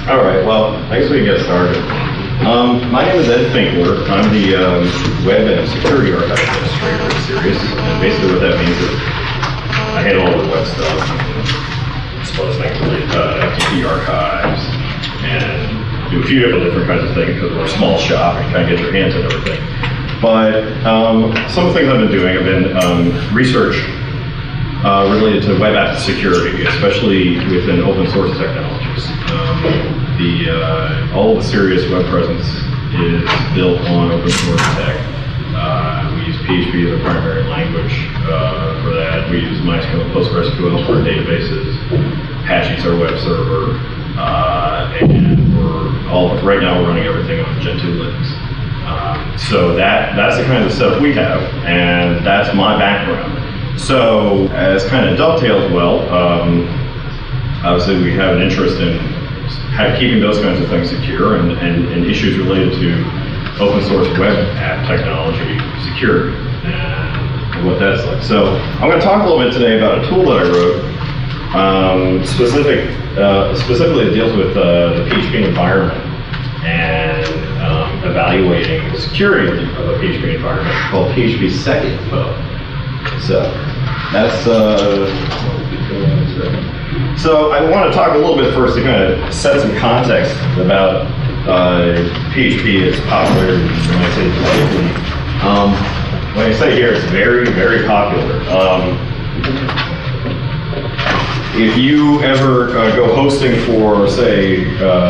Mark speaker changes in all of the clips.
Speaker 1: All right, well, I guess we can get started. My name is Ed Finkler. I'm the Web and Security Archive Administrator at Sirius. And basically what that means is I handle all the web stuff, as well as things related to FTP archives, and do a few different kinds of things because we're a small shop and you kind of get your hands on everything. But some of the things I've been doing have been research related to web app security, especially within open source technologies. All of the Sirius web presence is built on open source tech. We use PHP as a primary language for that. We use MySQL, PostgreSQL for our databases. Apache's our web server, and right now we're running everything on Gentoo Linux. So that's the kind of stuff we have, and that's my background. So as kind of dovetails well, obviously we have an interest in keeping those kinds of things secure and issues related to open source web app technology security and what that's like. So I'm going to talk a little bit today about a tool that I wrote specifically it deals with the PHP environment and evaluating the security of a PHP environment called PHP SecInfo. So that's So I want to talk a little bit first to kind of set some context about PHP, its popularity. When I say when I say here, it's very, very popular. If you ever go hosting for, say,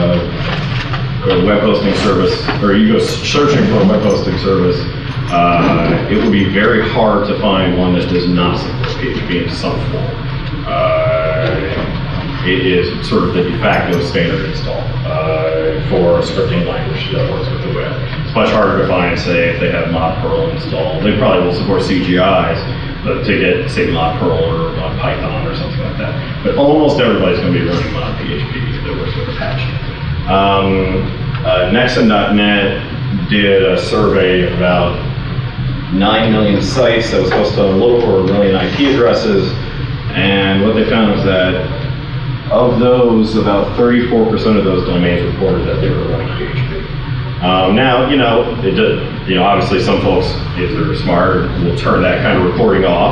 Speaker 1: a web hosting service, or you go searching for a web hosting service, it would be very hard to find one that does not support PHP in some form. It is sort of the de facto standard install for a scripting language that works with the web. It's much harder to find, say, if they have mod Perl installed. They probably will support CGIs, but to get, say, mod Perl or mod Python or something like that. But almost everybody's going to be running mod PHP that works with Apache. Nexon.net did a survey of about 9 million sites that was supposed to look for 1 million IP addresses, and what they found was that of those, about 34% of those domains reported that they were running PHP. Now, obviously some folks, if they're smart, will turn that kind of reporting off,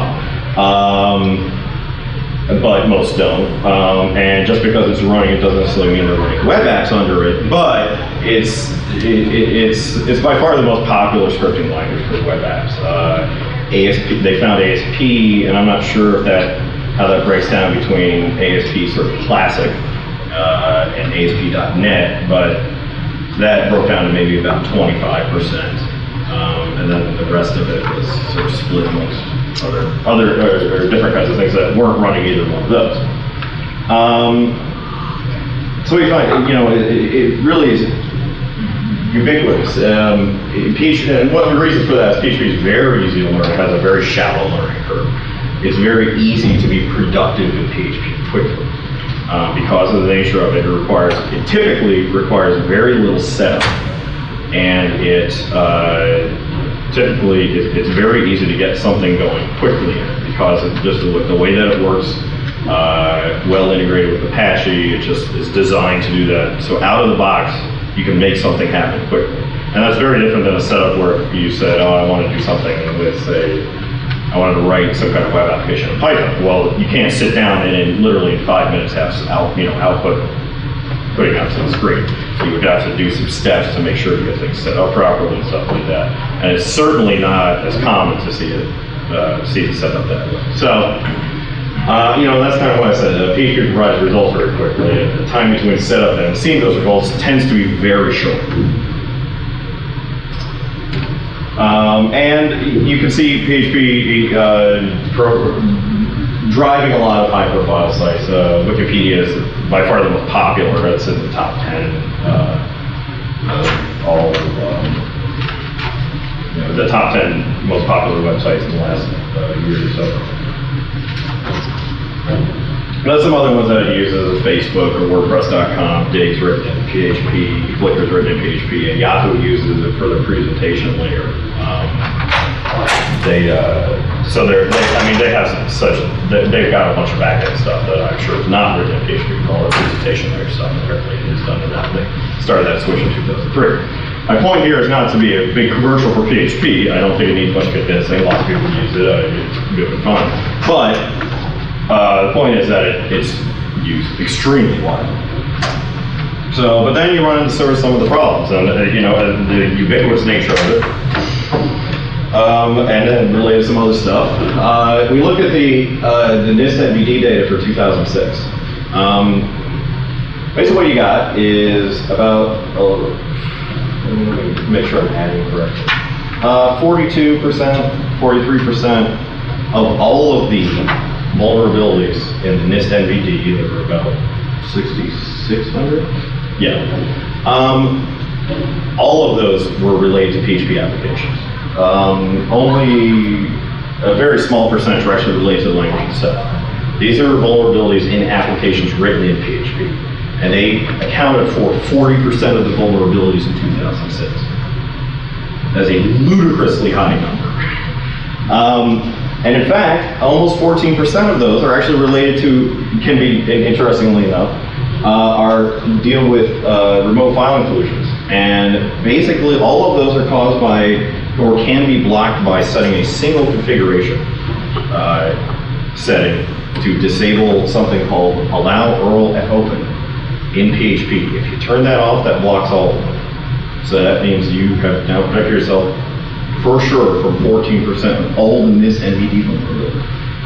Speaker 1: but most don't. And just because it's running, it doesn't necessarily mean they're running web apps under it, but it's by far the most popular scripting language for web apps. ASP, they found ASP, and I'm not sure if how that breaks down between ASP sort of classic and ASP.NET, but that broke down to maybe about 25%. And then the rest of it was sort of split amongst other different kinds of things that weren't running either one of those. So we find, it really is ubiquitous. PHP, and one of the reasons for that is PHP is very easy to learn. It has a very shallow learning curve. It's very easy to be productive in PHP quickly. Because of the nature of it, it typically requires very little setup. And it's very easy to get something going quickly in it because it's just the way that it works, well integrated with Apache, it just is designed to do that. So out of the box, you can make something happen quickly. And that's very different than a setup where you said, I want to do something with, say, I wanted to write some kind of web application in Python. Well, you can't sit down and in literally 5 minutes have output putting out to the screen. So you would have to do some steps to make sure you get things set up properly and stuff like that. And it's certainly not as common to see it set up that way. So, that's kind of what I said. PHP provides results very quickly. And the time between setup and seeing those results tends to be very short. And you can see PHP driving a lot of high-profile sites. Wikipedia is by far the most popular. It's in the top 10. The top 10 most popular websites in the last year or so. But some other ones that it uses is Facebook or WordPress.com. Dig's written in PHP, Flickr's written in PHP, and Yahoo uses it for the presentation layer. they have they've got a bunch of backend stuff that I'm sure is not written in PHP. All the presentation there stuff apparently is done in that. They started that switch in 2003. My point here is not to be a big commercial for PHP. I don't think it needs much convincing. Lots of people use it. It's good and fun. But the point is that it's used extremely widely. So, but then you run into sort of some of the problems, and the ubiquitous nature of it, and then related to some other stuff. We look at the NIST NVD data for 2006. Basically, what you got is about. Let me make sure I'm adding correctly. 42%, 43% of all of the vulnerabilities in the NIST NVD, there were about 6,600. Yeah. All of those were related to PHP applications. Only a very small percentage were actually related to the language itself. These are vulnerabilities in applications written in PHP. And they accounted for 40% of the vulnerabilities in 2006. That's a ludicrously high number. And in fact, almost 14% of those are actually related to, can be, interestingly enough, deal with remote file inclusions. And basically all of those are caused by, or can be blocked by setting a single configuration setting to disable something called allow URL fopen in PHP. If you turn that off, that blocks all of them. So that means you have now protected yourself for sure from 14% of all the NIST NVD vulnerability.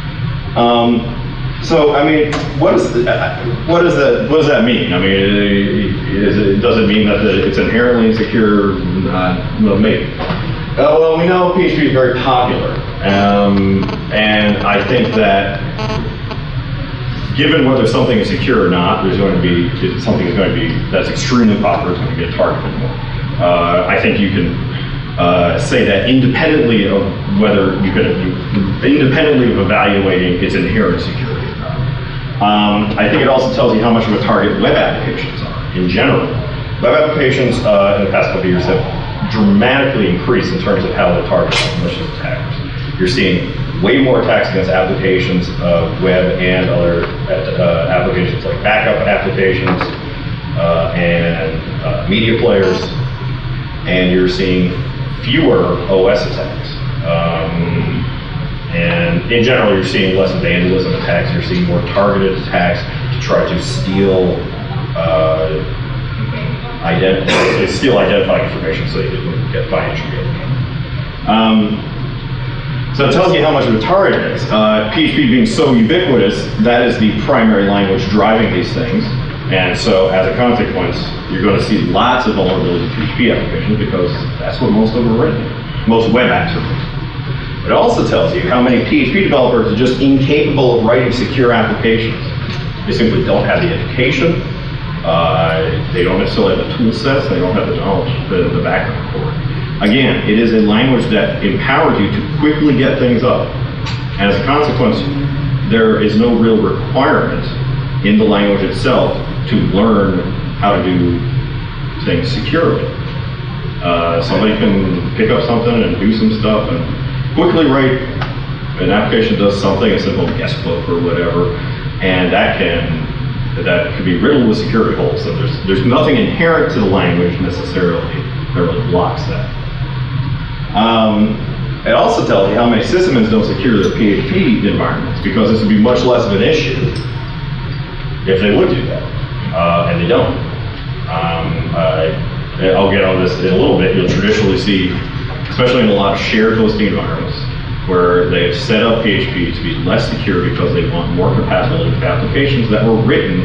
Speaker 1: So I mean, what does that mean? I mean, does it mean that it's inherently insecure? Well, maybe. Well, we know PHP is very popular, and I think that given whether something is secure or not, there's going to be something that's extremely popular is going to get targeted more. I think you can say that independently of whether independently of evaluating its inherent security or not. I think it also tells you how much of a target web applications are in general. Web applications in the past couple of years have dramatically increased in terms of how they're targeted by malicious attackers. You're seeing way more attacks against applications of web and other applications like backup applications and media players, and you're seeing fewer OS attacks. And in general, you're seeing less vandalism attacks. You're seeing more targeted attacks to try to steal identifying information so you can get financial gain. So it tells you how much of a target it is. PHP being so ubiquitous, that is the primary language driving these things. And so as a consequence, you're going to see lots of vulnerabilities in PHP applications because that's what most of them are written. Most web apps are written. It also tells you how many PHP developers are just incapable of writing secure applications. They simply don't have the education. They don't necessarily have the tool sets. They don't have the knowledge, the background for it. Again, it is a language that empowers you to quickly get things up. And as a consequence, there is no real requirement in the language itself to learn how to do things securely. Somebody can pick up something and do some stuff and quickly write an application does something, a simple guest book or whatever, and that can be riddled with security holes. So there's nothing inherent to the language necessarily that really blocks that. It also tells you how many sysadmins don't secure their PHP environments, because this would be much less of an issue if they would do that, and they don't. I'll get on this in a little bit. You'll traditionally see, especially in a lot of shared hosting environments, where they've set up PHP to be less secure because they want more compatibility with applications that were written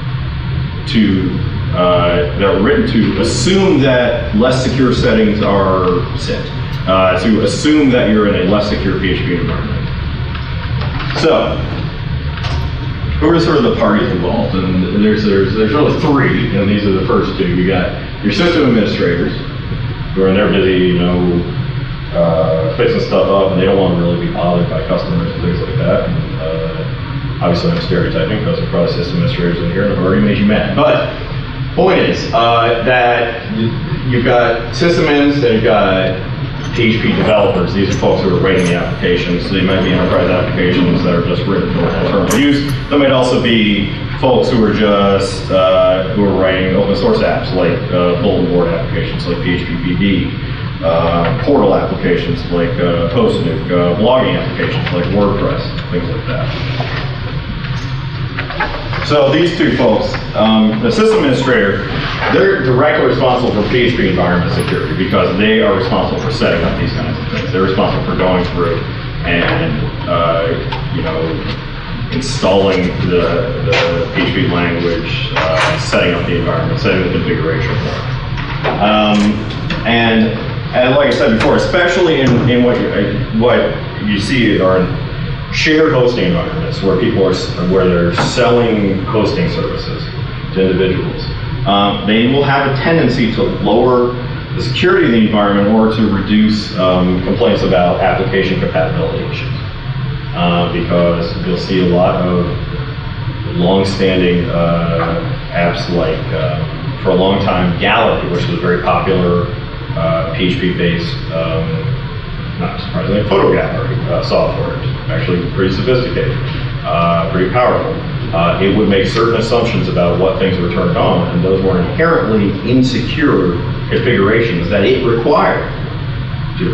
Speaker 1: to assume that less secure settings are set. To assume that you're in a less secure PHP environment. So, who are sort of the parties involved? And there's really three, and these are the first two. You got your system administrators, who are in there busy, fixing stuff up, and they don't want to really be bothered by customers and things like that. And, obviously, I'm stereotyping because there are probably system administrators in here and I've already made you mad. But point is that you've got sysadmins and you've got PHP developers. These are folks who are writing the applications. So they might be enterprise applications that are just written for internal use. There might also be folks who are just who are writing open source apps like bulletin board applications like PHPBB, portal applications like Postnuke, blogging applications like WordPress, things like that. So these two folks, the system administrator, they're directly responsible for PHP environment security because they are responsible for setting up these kinds of things. They're responsible for going through and installing the PHP language, setting up the environment, setting the configuration for it. And like I said before, especially in what you see are shared hosting environments where people are they're selling hosting services to individuals. They will have a tendency to lower the security of the environment or to reduce complaints about application compatibility issues. Because you'll see a lot of long-standing apps like, for a long time, Gallery, which was very popular PHP-based, not surprisingly, photo gallery software. It's actually pretty sophisticated, pretty powerful. It would make certain assumptions about what things were turned on, and those were inherently insecure configurations that it required to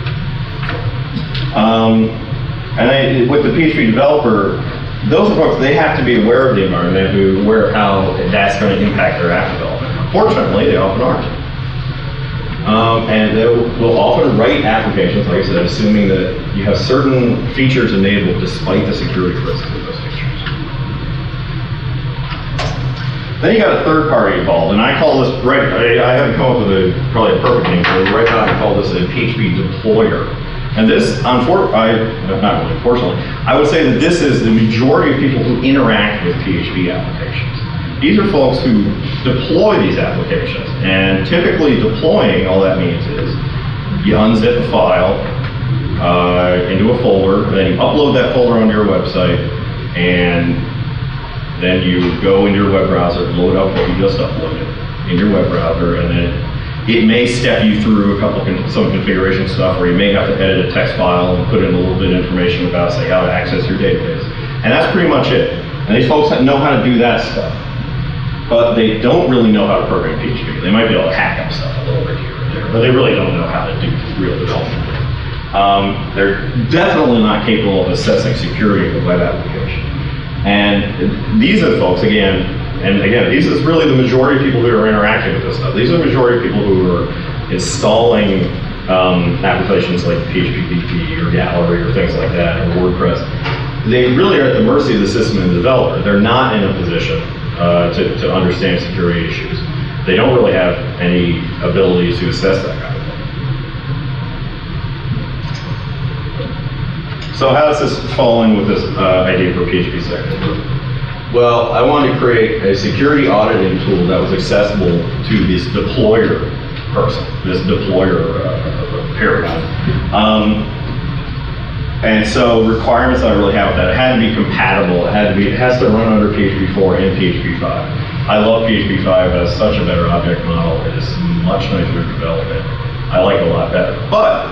Speaker 1: run. And with the PHP developer, those are folks, they have to be aware of the environment, they have to be aware of how that's going to impact their app development. Unfortunately, they often aren't. And they will often write applications, like I said, assuming that you have certain features enabled despite the security risks of those features. Then you got a third party involved, and I call this, I haven't come up with probably a perfect name for it. Right now I call this a PHP deployer. And this, not really, unfortunately, I would say that this is the majority of people who interact with PHP applications. These are folks who deploy these applications, and typically deploying, all that means is you unzip a file into a folder, then you upload that folder onto your website, and then you go into your web browser, load up what you just uploaded in your web browser, and then it may step you through some configuration stuff where you may have to edit a text file and put in a little bit of information about, say, how to access your database. And that's pretty much it. And these folks know how to do that stuff. But they don't really know how to program PHP. They might be able to hack up stuff a little bit here or there, but they really don't know how to do real development. They're definitely not capable of assessing security of a web application. And these are the folks, again, these is really the majority of people who are interacting with this stuff. These are the majority of people who are installing applications like PHPBB or Gallery or things like that, or WordPress. They really are at the mercy of the system and the developer. They're not in a position to understand security issues. They don't really have any ability to assess that kind of thing. So how does this fall in with this idea for PHPSec? Well, I wanted to create a security auditing tool that was accessible to this deployer person, this deployer paradigm. And so requirements I really have with that, it had to be compatible, it has to run under PHP 4 and PHP 5. I love PHP 5, it has such a better object model, it is much nicer to develop it. I like it a lot better. But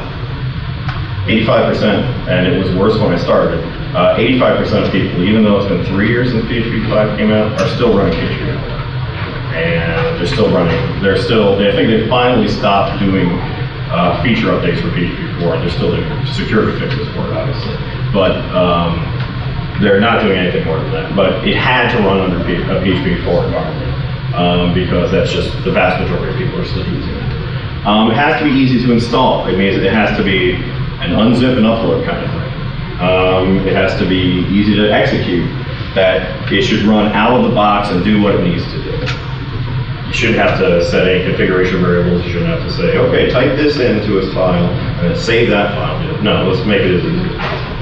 Speaker 1: 85%, and it was worse when I started, 85% of people, even though it's been 3 years since PHP 5 came out, are still running PHP 4. And they're still running, I think they finally stopped doing feature updates for PHP 4. They're still doing security fixes for it, obviously. But they're not doing anything more than that. But it had to run under a PHP 4 environment because that's just the vast majority of people are still using it. It has to be easy to install. It means it has to be an unzip and upload kind of thing. It has to be easy to execute, that it should run out of the box and do what it needs to do. You shouldn't have to set any configuration variables. You shouldn't have to say, okay, type this into a file and then save that file. No, let's make it as easy as possible.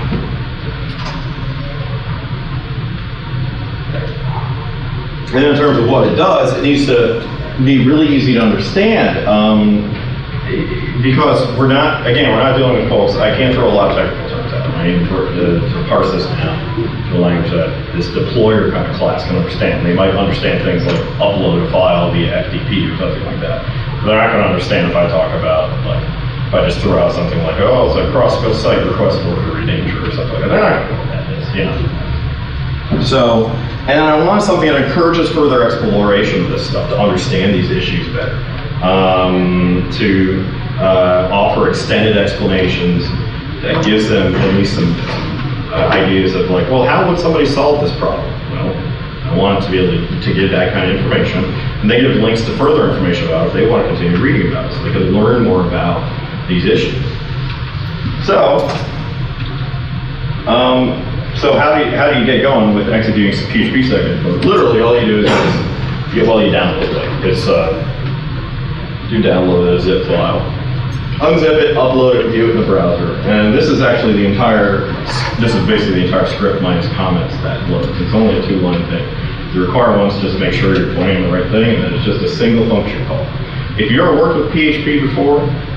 Speaker 1: And in terms of what it does, it needs to be really easy to understand because we're not dealing with folks. I can't throw a lot of technical terms at them. I need to parse this down to a language that this deployer kind of class can understand. They might understand things like upload a file via FTP or something like that. But they're not going to understand if I talk about like If I just throw out something like, oh, it's a cross site request for danger or something like that, they're not going to know what that is, you know. So, and I want something that encourages further exploration of this stuff to understand these issues better, to offer extended explanations that gives them at least some ideas of like, well, how would somebody solve this problem? Well, I want it to be able to give that kind of information, and they give links to further information about it if they want to continue reading about it, so they can learn more about these issues. So, so how do you get going with executing some PHP segment code? Literally, all you do is you download it. It's you download a zip file, unzip it, upload it, view it in the browser, and this is actually the entire. This is basically the entire script minus comments that loads. It's only a 2-line thing. The required one's just make sure you're pointing the right thing, and then it's just a single function call. If you ever worked with PHP before,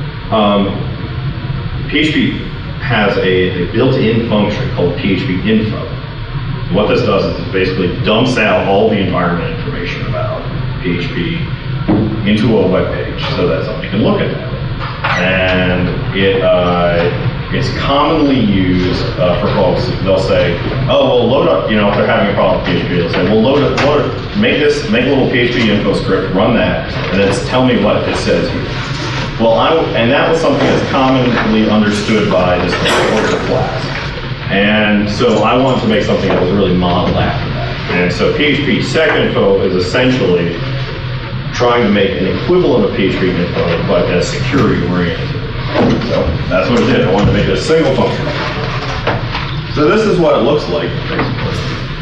Speaker 1: PHP has a built-in function called PHP info. What this does is it basically dumps out all the environment information about PHP into a web page so that somebody can look at that. And it's commonly used for folks. They'll say, "Oh, well, load up." You know, if they're having a problem with PHP, they'll say, "Well, load it, make a little PHP info script, run that, and then tell me what it says here." Well, and that was something that's commonly understood by this order class. And so I wanted to make something that was really modeled after that. And so PHP SecInfo is essentially trying to make an equivalent of PHP info, but as security oriented. So that's what it did. I wanted to make it a single function. So this is what it looks like, basically.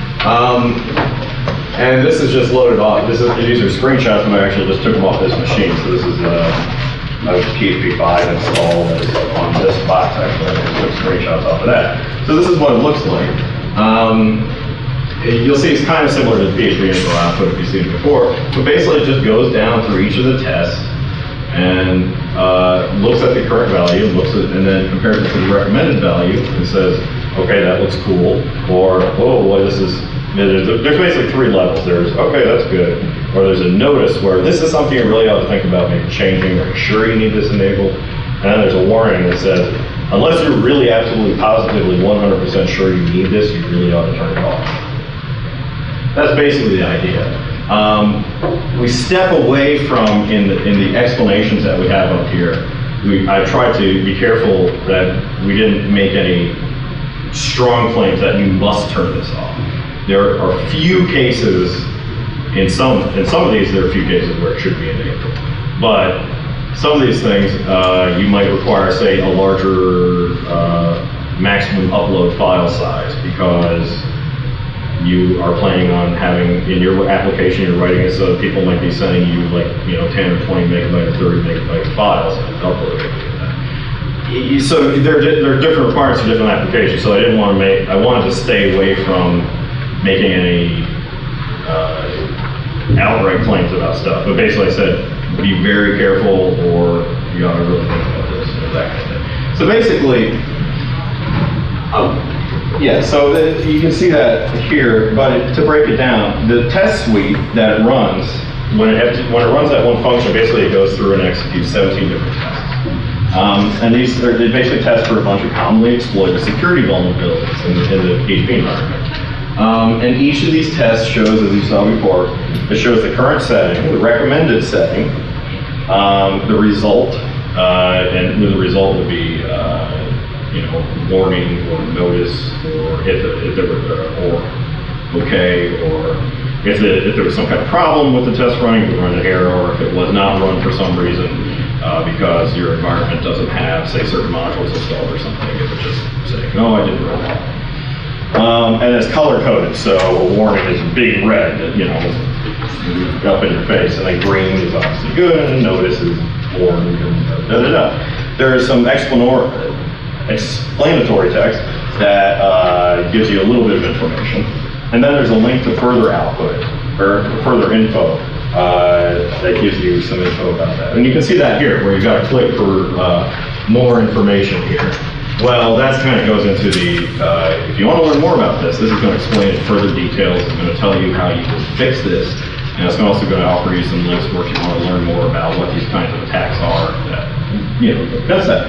Speaker 1: And this is just loaded off. These are screenshots, and I actually just took them off this machine. So this is PHP 5 installed on this box, actually. I took screenshots off of that. So this is what it looks like. You'll see it's kind of similar to the PHP info output if you've seen it before, but basically it just goes down through each of the tests and looks at the current value, and then compares it to the recommended value and says, okay, that looks cool, or, oh, well, there's basically 3 levels. There's, okay, that's good, or there's a notice where this is something you really ought to think about maybe changing, or sure you need this enabled, and then there's a warning that says, unless you're really absolutely positively 100% sure you need this, you really ought to turn it off. That's basically the idea. We step away from, in the explanations that we have up here, I tried to be careful that we didn't make any strong claims that you must turn this off. There are few cases, in some of these there are a few cases where it should be enabled. But some of these things you might require, say, a larger maximum upload file size because you are planning on having, in your application, you're writing it so that people might be sending you 10 or 20 megabyte or 30 megabyte files and uploading it. So there are different requirements for different applications. So I wanted to stay away from making any outright claims about stuff. But basically I said, be very careful or you ought to really think about this, that kind of thing. So basically, so you can see that here, but to break it down, the test suite that it runs, when it runs that one function, basically it goes through and executes 17 different tests. And they basically test for a bunch of commonly exploited security vulnerabilities in the PHP environment. And each of these tests shows, as you saw before, it shows the current setting, the recommended setting, the result, and the result would be warning or notice, or if there were okay, or if there was some kind of problem with the test running, if it run an error, or if it was not run for some reason because your environment doesn't have, say, certain modules installed or something. It would just say, no, I didn't run that. And it's color coded, so a warning is big red, up in your face, and then green is obviously good, and notice is orange, and da-da-da. There is some explanatory text that gives you a little bit of information, and then there's a link to further output or further info that gives you some info about that. And you can see that here, where you got to click for more information here. Well, that kind of goes into the, if you want to learn more about this is going to explain in further details. It's going to tell you how you can fix this, and it's also going to offer you some links where if you want to learn more about what these kinds of attacks are that that's that.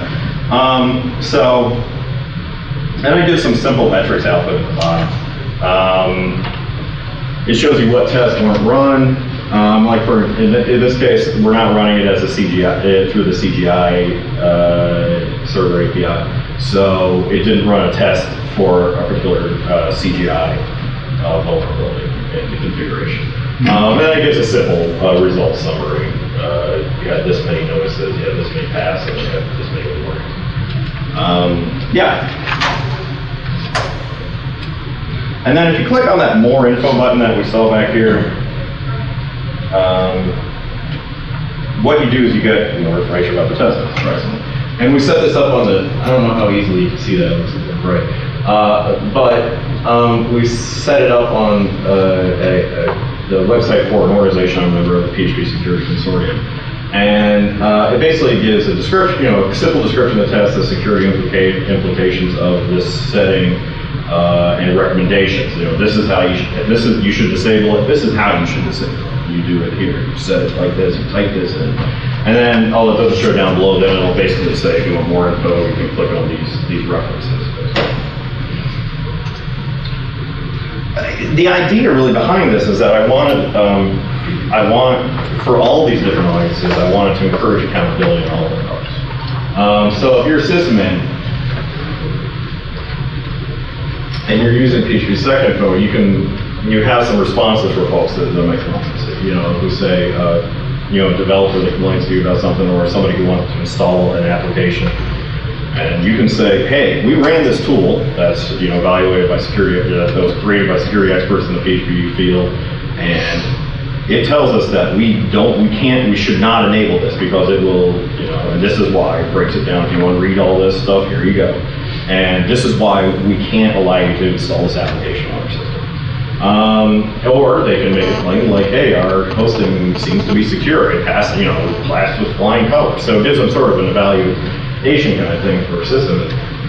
Speaker 1: And I did some simple metrics output at the bottom. It shows you what tests weren't run. Like in this case, we're not running it as a CGI through the CGI server API, so it didn't run a test for a particular CGI vulnerability in the configuration. And it gives a simple result summary. You had this many notices, you had this many passes, and you had this many warnings. And then if you click on that more info button that we saw back here, what you do is you get more information about the testing. Right. And we set this up on the, I don't know how easily you can see that, it looks right. But we set it up on the website for an organization I'm a member of, the PHP Security Consortium. And it basically gives a description, a simple description of the test, the security implications of this setting, and recommendations. This is how you should disable it. This is how you should disable it. You do it here. You set it like this. You type this in, and then all it does is show down below. Then it'll basically say, if you want more info, you can click on these references. The idea really behind this is that I want for all these different audiences, I wanted to encourage accountability in all of the parts. So if you're a sysadmin and you're using PHP SecInfo, you have some responses for folks that make comments. Who say, a developer that complains to you about something, or somebody who wants to install an application, and you can say, hey, we ran this tool that's evaluated by security, that was created by security experts in the PHP field, and it tells us that we should not enable this because it will, and this is why. It breaks it down. If you want to read all this stuff, here you go. And this is why we can't allow you to install this application on our system. Or they can make a claim like, hey, our hosting seems to be secure. It passed, passed with flying colors. So it gives them sort of an evaluation kind of thing for a system.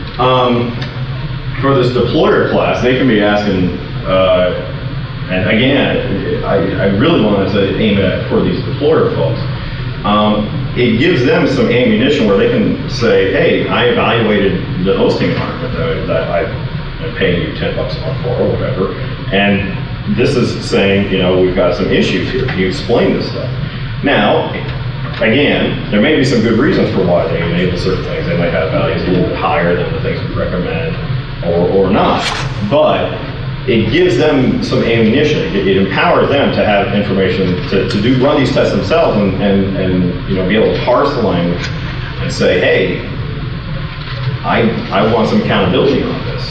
Speaker 1: For this deployer class, they can be asking, and again, I really wanted to aim at for these deployer folks. It gives them some ammunition where they can say, hey, I evaluated the hosting environment that I'm paying you $10 a month for or whatever, and this is saying, we've got some issues here. Can you explain this stuff? Now, again, there may be some good reasons for why they enable certain things. They might have values a little bit higher than the things we recommend or not, but it gives them some ammunition. It empowers them to have information to run these tests themselves and be able to parse the language and say, hey, I want some accountability on this.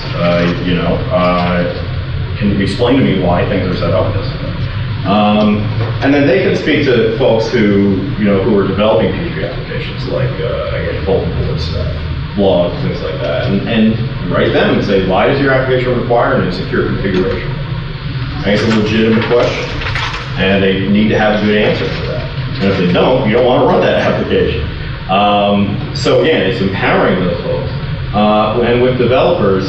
Speaker 1: Can you explain to me why things are set up this way? And then they can speak to folks who are developing PHP applications, like again, bulletin board stuff, blogs, things like that, and write them and say, why does your application require an insecure configuration? And it's a legitimate question, and they need to have a good answer for that. And if they don't, you don't want to run that application. So again, it's empowering those folks. And with developers,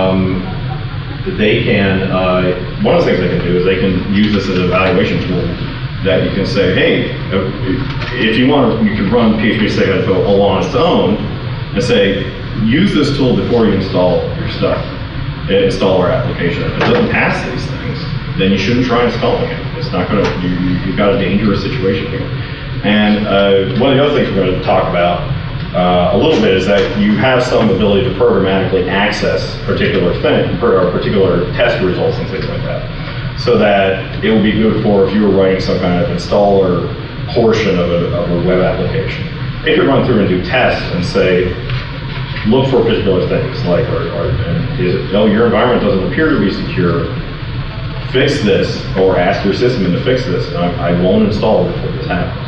Speaker 1: they can, one of the things they can do is they can use this as an evaluation tool that you can say, hey, if you want, you can run PHP SecInfo on its own and say, use this tool before you install your stuff, install our application. If it doesn't pass these things, then you shouldn't try installing it. It's not going to, you've got a dangerous situation here. And one of the other things we're going to talk about a little bit is that you have some ability to programmatically access particular test results and things like that. So that it will be good for if you were writing some kind of installer portion of a web application. It could run through and do tests and say, look for particular things like, your environment doesn't appear to be secure, fix this, or ask your system to fix this, and I won't install it before this happens.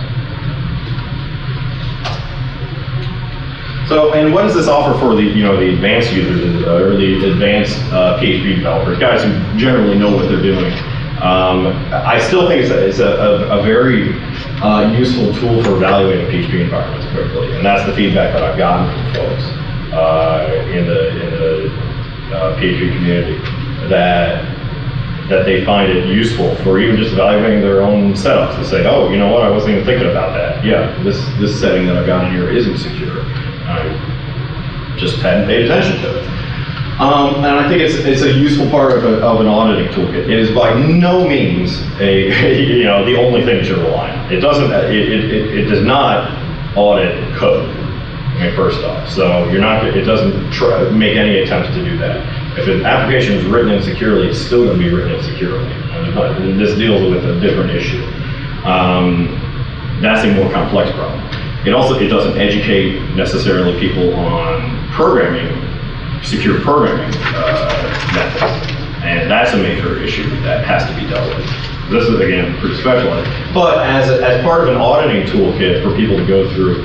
Speaker 1: So, and what does this offer for the advanced users or the advanced PHP developers, guys who generally know what they're doing? I still think it's a very useful tool for evaluating PHP environments quickly, and that's the feedback that I've gotten from folks in the PHP community. That that they find it useful for even just evaluating their own setups to say, oh, you know what, I wasn't even thinking about that. Yeah, this setting that I've got in here isn't secure. I just hadn't paid attention to it. And I think it's a useful part of an auditing toolkit. It is by no means the only thing you rely on. It doesn't. It does not audit code. First off, so you're not. It doesn't make any attempts to do that. If an application is written insecurely, it's still going to be written insecurely. But this deals with a different issue. That's a more complex problem. It doesn't educate necessarily people on secure programming methods, and that's a major issue that has to be dealt with. This is again pretty specialized, but as part of an auditing toolkit for people to go through,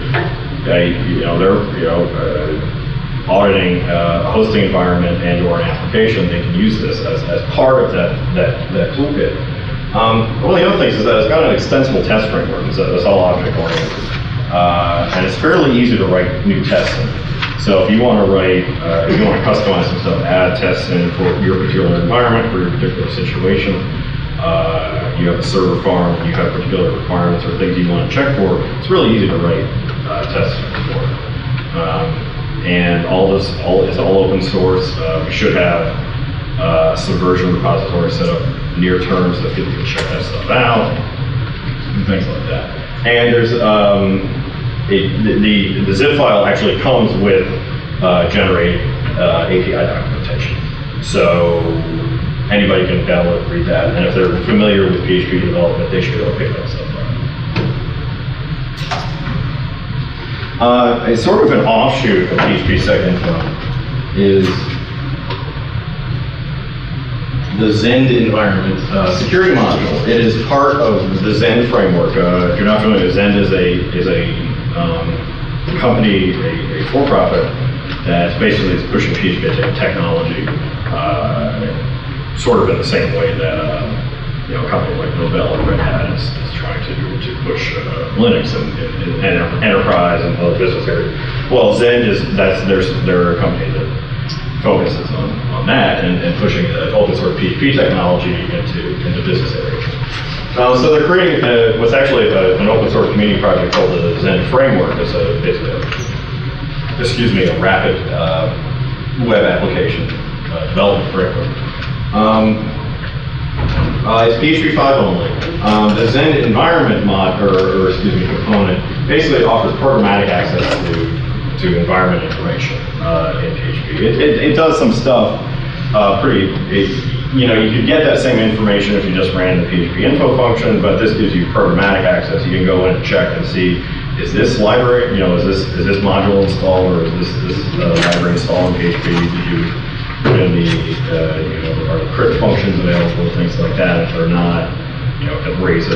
Speaker 1: auditing a hosting environment and/or an application, they can use this as part of that toolkit. One of the other things is that it's got an extensible test framework. It's all object oriented, and it's fairly easy to write new tests in. So if you want to customize some stuff, add tests in for your particular environment, for your particular situation, you have a server farm, you have particular requirements or things you want to check for, it's really easy to write tests for. And it's all open source. We should have a Subversion repository set up near term so that people can check that stuff out and things like that. And there's the zip file actually comes with generated API documentation. So anybody can download and read that. And if they're familiar with PHP development, they should be able to pick that stuff up. It's sort of an offshoot of PHP SecInfo is the Zend environment security module. It is part of the Zend framework. If you're not familiar, Zend is a company, a for-profit that's basically pushing PHP technology, sort of in the same way that a company like Novell or Red Hat is trying to push Linux and enterprise and other business areas. Well, Zend they're a company that focuses on that and pushing open source PHP technology into business areas. So they're creating what's actually an open source community project called the Zend Framework. It's basically a rapid web application development framework. It's PHP 5 only. The Zend environment component basically offers programmatic access to environment information in PHP. It does some stuff you could get that same information if you just ran the PHP info function, but this gives you programmatic access. You can go in and check and see, is this library, is this module installed, or is this library installed in PHP? Did you put in are the crypt functions available, things like that? If they're not, raise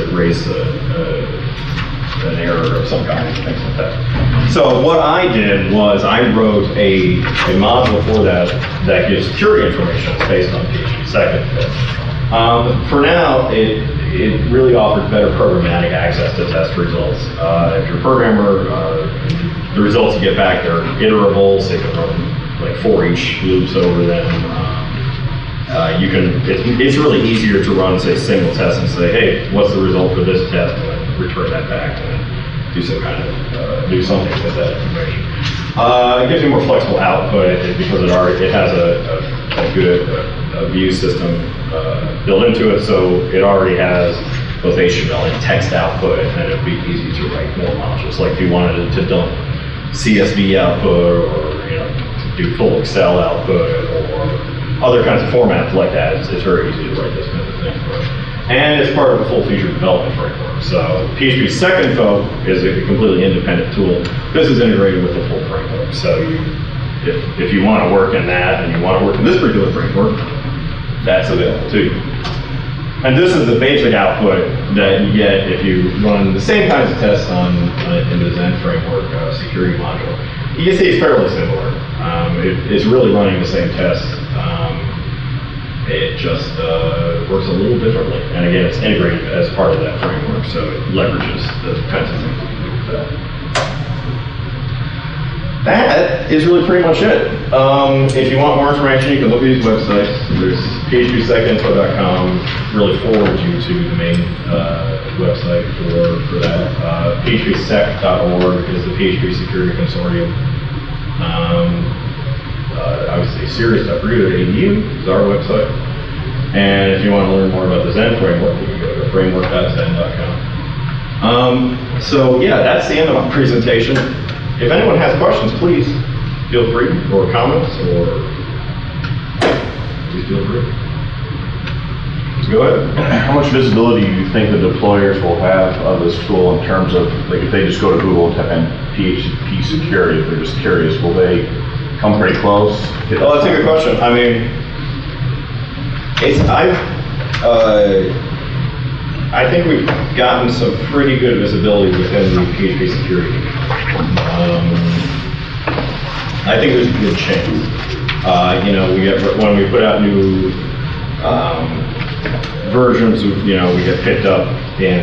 Speaker 1: an error of some kind, things like that. So what I did was I wrote a module for that gives security information based on PHP SecInfo. For now, it really offers better programmatic access to test results. If you're a programmer, the results you get back, they're iterable, so you can run like for each loops over them. It's really easier to run, say, single test and say, hey, what's the result for this test, and then return that back and then do something with that information. It gives you more flexible output because it has a good view system built into it, so it already has both HTML and text output, and it'd be easy to write more modules. Like if you wanted to dump CSV output, or to do full Excel output, or other kinds of formats like that, it's very easy to write this kind of thing for. And it's part of a full-featured development framework. So PHP SecInfo is a completely independent tool. This is integrated with the full framework. So if you want to work in that and you want to work in this particular framework, that's available to you. And this is the basic output that you get if you run the same kinds of tests in the Zend framework security module. You can see it's fairly similar. It's really running the same tests. It just works a little differently. And again, it's integrated as part of that framework, so it leverages the kinds of things you can do with that. That is really pretty much it. If you want more information, you can look at these websites. There's phpsecinfo.com, really forwards you to the main website for that. phpsec.org is the PHP Security Consortium. Obviously, serious.purdue.edu is our website. And if you want to learn more about the Zen framework, you can go to framework.zen.com. So yeah, that's the end of my presentation. If anyone has questions, please feel free, or comments, or please feel free. Go ahead.
Speaker 2: How much visibility do you think the deployers will have of this tool in terms of, like, if they just go to Google and PHP security, if they're just curious, will they come pretty close?
Speaker 1: Well, that's a good question. I mean, I think we've gotten some pretty good visibility within the PHP security. I think there's a good chance. When we put out new versions, we get picked up in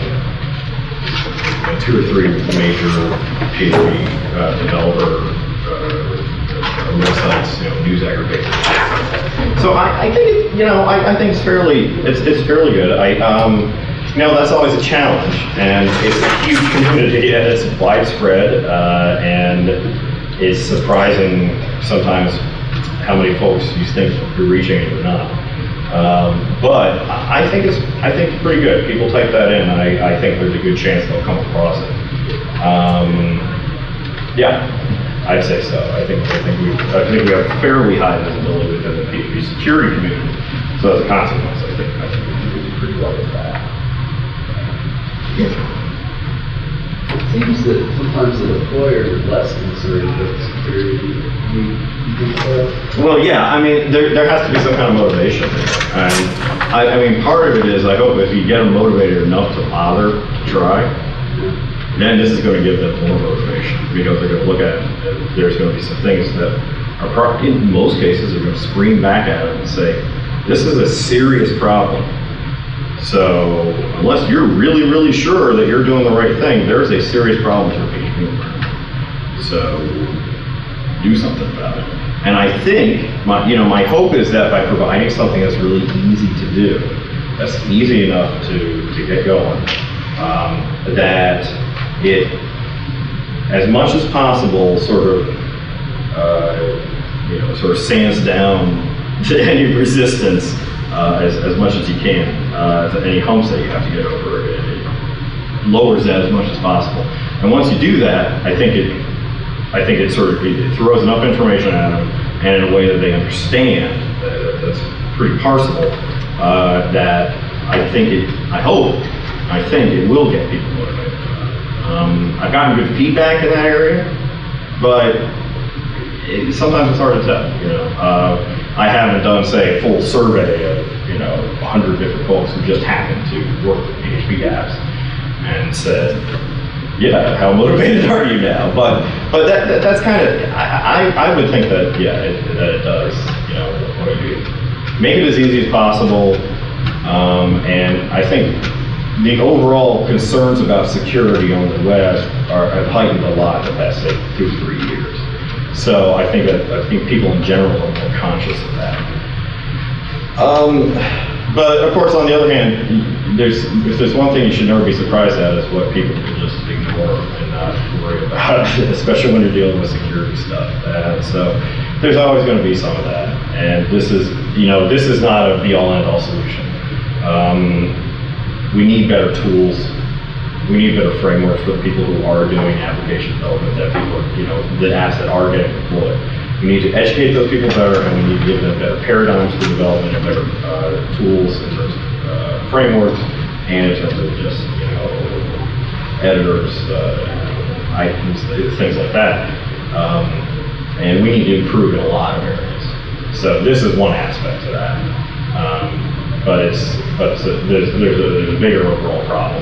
Speaker 1: 2 or 3 major PHP developer websites, news aggregators. So I think I think it's fairly good. That's always a challenge, and it's a huge community and it's widespread, and it's surprising sometimes how many folks you think you're reaching it or not. But I think it's pretty good. People type that in, and I think there's a good chance they'll come across it. Yeah, I'd say so. I think we have fairly high visibility within the PHP security community. So as a consequence, I think we do pretty well with that.
Speaker 3: It seems that sometimes the deployer is less concerned with security. You think so?
Speaker 1: Well, yeah. I mean, there has to be some kind of motivation there. And I mean, part of it is, I hope if you get them motivated enough to bother to try, then this is going to give them more motivation, because they're going to look at it, and there's going to be some things that are, in most cases, are going to scream back at them and say, this is a serious problem. So unless you're really, really sure that you're doing the right thing, there's a serious problem to your PHP environment. So do something about it. And I think my hope is that by providing something that's really easy to do, that's easy enough to get going, that it, as much as possible, sort of sands down to any resistance as much as you can, to any humps that you have to get over. It lowers that as much as possible. And once you do that, I think it throws enough information at them, and in a way that they understand that's pretty parsable, that I think it will get people motivated. I've gotten good feedback in that area, but sometimes it's hard to tell. I haven't done, say, a full survey of 100 different folks who just happen to work with PHP apps and said, yeah, how motivated are you now? But that's kind of, I would think that, yeah, that it does. Make it as easy as possible, and I think the overall concerns about security on the web have heightened a lot in the past, say, 2 or 3 years. So I think people in general are more conscious of that. But of course, on the other hand, if there's one thing you should never be surprised at, is what people will just ignore and not worry about, especially when you're dealing with security stuff. So there's always going to be some of that. And this is not a be-all end-all solution. We need better tools. We need better frameworks for the people who are doing application development, the apps that are getting deployed. We need to educate those people better, and we need to give them better paradigms for development and better tools in terms of frameworks, and in terms of just editors, items, things like that. And we need to improve in a lot of areas. So this is one aspect to that. But there's a bigger overall problem.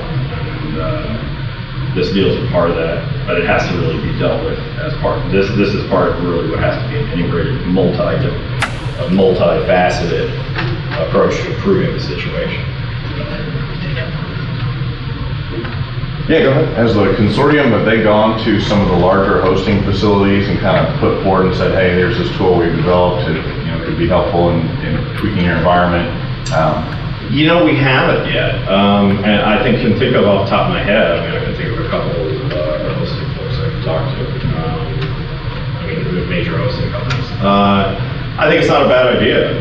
Speaker 1: This deals with part of that, but it has to really be dealt with as part. This is part of really what has to be an integrated, multifaceted approach to improving the situation.
Speaker 2: Yeah, go ahead. Has the consortium, have they gone to some of the larger hosting facilities and kind of put forward and said, hey, there's this tool we've developed that, you know, could be helpful in tweaking your environment?
Speaker 1: You know, we haven't yet. And I can think of off the top of my head, I mean, I can think of a couple of hosting folks I can talk to. I mean, the major hosting companies. I think it's not a bad idea.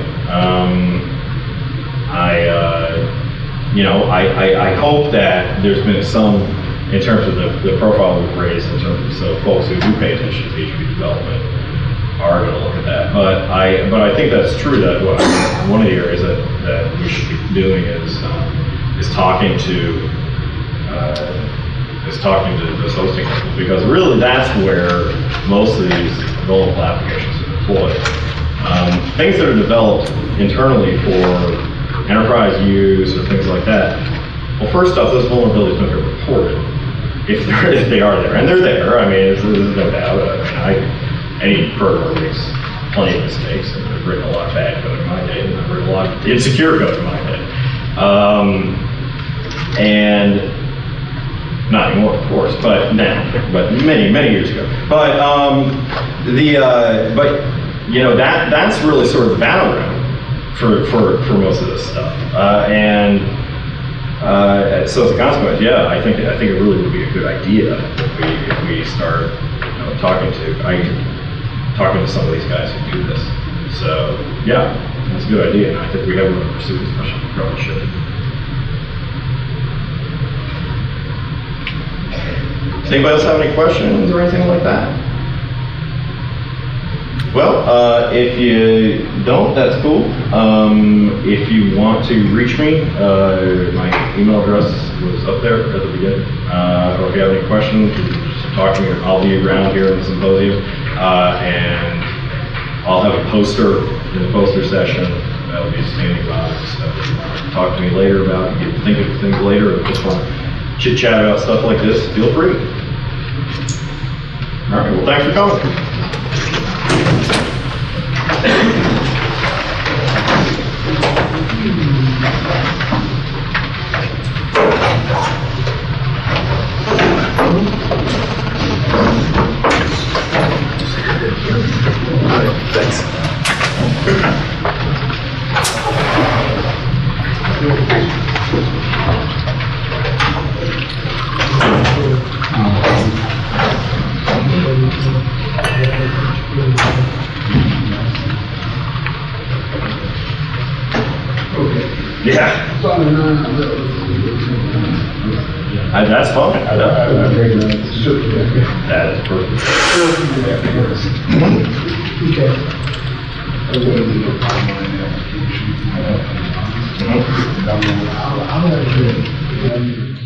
Speaker 1: I hope that there's been some, in terms of the profile we've raised, in terms of so folks who do pay attention to PHP development are going to look at that. But I think that's true that one of the areas that we should be doing is talking to those hosting companies, because really that's where most of these vulnerable applications are deployed. Things that are developed internally for enterprise use or things like that. Well, first off, those vulnerabilities don't get reported if they are there, and they're there. I mean, there's no doubt. Any programmer makes plenty of mistakes, and I've written a lot of bad code in my day, and I've written a lot of insecure code in my day. And not anymore, of course, but many years ago. But that's really sort of the battleground for most of this stuff. So as a consequence, yeah, I think it really would be a good idea if we start talking to some of these guys who do this. So yeah, that's a good idea, and I think we haven't really pursued as much as we probably should. Does anybody else have any questions or anything like that? Well, if you don't, that's cool. If you want to reach me, my email address was up there at the beginning. Or if you have any questions, just talk to me. I'll be around here in the symposium. And I'll have a poster in the poster session that'll be standing by. So if you want to talk to me later about it, you can think of things later, or just want to chit chat about stuff like this, feel free. All right, well, thanks for coming.
Speaker 3: Thanks.
Speaker 1: Yeah. That's fine. That is perfect.
Speaker 4: Okay.